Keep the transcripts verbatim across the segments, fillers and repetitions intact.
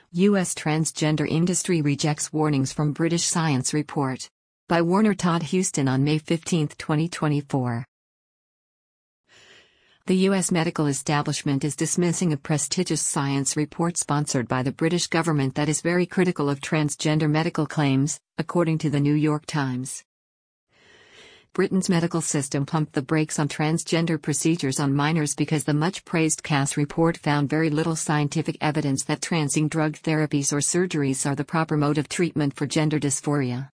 U S transgender industry rejects warnings from British Science report. By Warner Todd Houston on May fifteenth, twenty twenty-four. The U S medical establishment is dismissing a prestigious science report sponsored by the British government that is very critical of transgender medical claims, according to the New York Times. Britain's medical system pumped the brakes on transgender procedures on minors because the much-praised Cass report found very little scientific evidence that transing drug therapies or surgeries are the proper mode of treatment for gender dysphoria.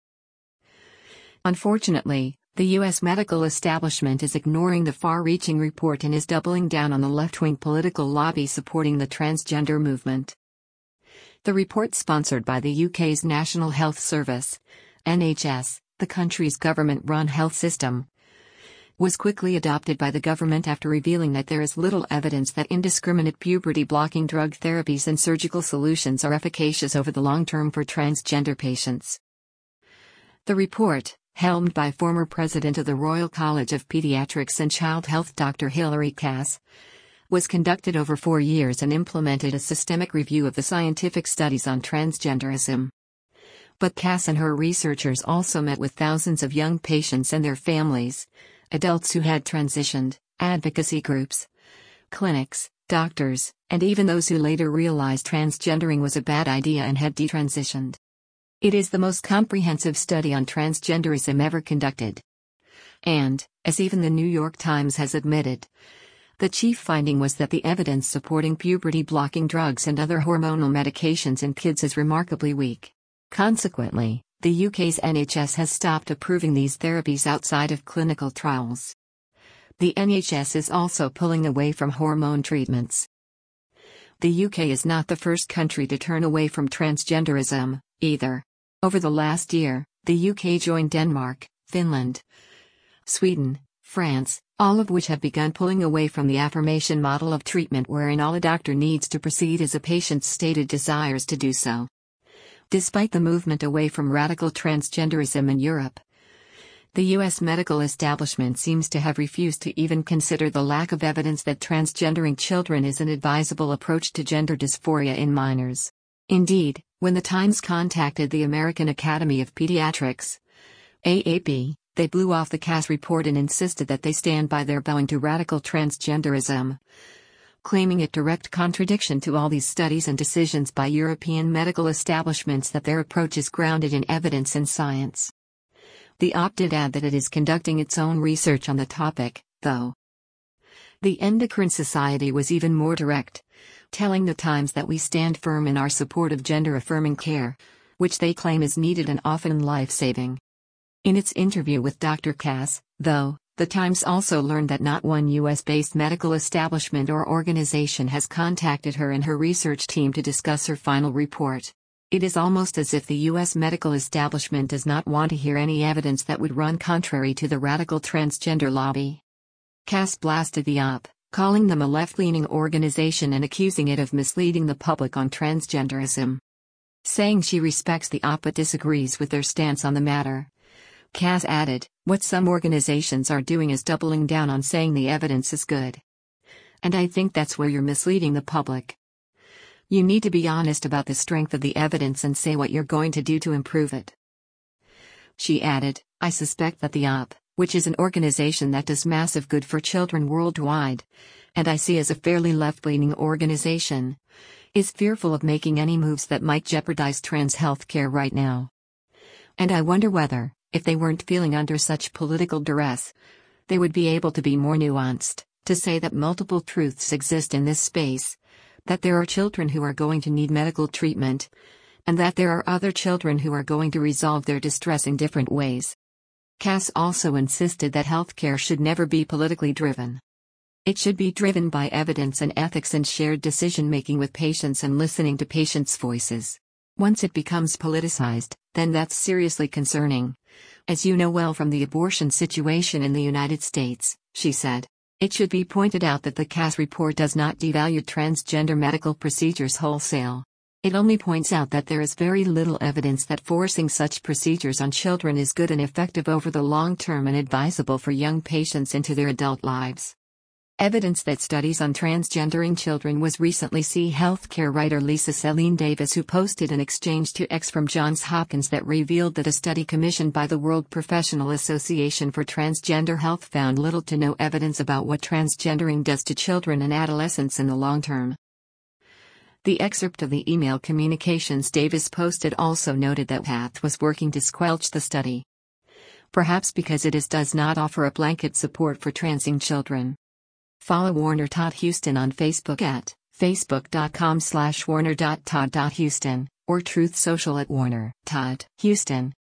Unfortunately, the U S medical establishment is ignoring the far-reaching report and is doubling down on the left-wing political lobby supporting the transgender movement. The report, sponsored by the U K's National Health Service, N H S, the country's government-run health system, was quickly adopted by the government after revealing that there is little evidence that indiscriminate puberty-blocking drug therapies and surgical solutions are efficacious over the long term for transgender patients. The report, helmed by former president of the Royal College of Pediatrics and Child Health Doctor Hilary Cass, was conducted over four years and implemented a systemic review of the scientific studies on transgenderism. But Cass and her researchers also met with thousands of young patients and their families, adults who had transitioned, advocacy groups, clinics, doctors, and even those who later realized transgendering was a bad idea and had detransitioned. It is the most comprehensive study on transgenderism ever conducted. And, as even the New York Times has admitted, the chief finding was that the evidence supporting puberty-blocking drugs and other hormonal medications in kids is remarkably weak. Consequently, the U K's N H S has stopped approving these therapies outside of clinical trials. The N H S is also pulling away from hormone treatments. The U K is not the first country to turn away from transgenderism, either. Over the last year, the U K joined Denmark, Finland, Sweden, France, all of which have begun pulling away from the affirmation model of treatment wherein all a doctor needs to proceed is a patient's stated desires to do so. Despite the movement away from radical transgenderism in Europe, the U S medical establishment seems to have refused to even consider the lack of evidence that transgendering children is an advisable approach to gender dysphoria in minors. Indeed, when the Times contacted the American Academy of Pediatrics, A A P, they blew off the Cass report and insisted that they stand by their bowing to radical transgenderism, claiming it direct contradiction to all these studies and decisions by European medical establishments that their approach is grounded in evidence and science. The op did add that it is conducting its own research on the topic, though. The Endocrine Society was even more direct, telling the Times that we stand firm in our support of gender-affirming care, which they claim is needed and often life-saving. In its interview with Doctor Cass, though, the Times also learned that not one U S-based medical establishment or organization has contacted her and her research team to discuss her final report. It is almost as if the U S medical establishment does not want to hear any evidence that would run contrary to the radical transgender lobby. Cass blasted the op, calling them a left-leaning organization and accusing it of misleading the public on transgenderism. Saying she respects the op but disagrees with their stance on the matter, Cass added, "What some organizations are doing is doubling down on saying the evidence is good. And I think that's where you're misleading the public. You need to be honest about the strength of the evidence and say what you're going to do to improve it." She added, "I suspect that the op, which is an organization that does massive good for children worldwide, and I see as a fairly left-leaning organization, is fearful of making any moves that might jeopardize trans health care right now. And I wonder whether, if they weren't feeling under such political duress, they would be able to be more nuanced, to say that multiple truths exist in this space, that there are children who are going to need medical treatment, and that there are other children who are going to resolve their distress in different ways." Cass also insisted that healthcare should never be politically driven. It should be driven by evidence and ethics and shared decision-making with patients and listening to patients' voices. Once it becomes politicized, then that's seriously concerning. As you know well from the abortion situation in the United States, she said. It should be pointed out that the Cass report does not devalue transgender medical procedures wholesale. It only points out that there is very little evidence that forcing such procedures on children is good and effective over the long term and advisable for young patients into their adult lives. Evidence that studies on transgendering children was recently. See healthcare writer Lisa Celine Davis, who posted an exchange to X from Johns Hopkins that revealed that a study commissioned by the World Professional Association for Transgender Health found little to no evidence about what transgendering does to children and adolescents in the long term. The excerpt of the email communications Davis posted also noted that PATH was working to squelch the study. Perhaps because it is does not offer a blanket support for transing children. Follow Warner Todd Houston on Facebook at facebook.com slash warner.todd.houston or Truth Social at Warner Todd Houston.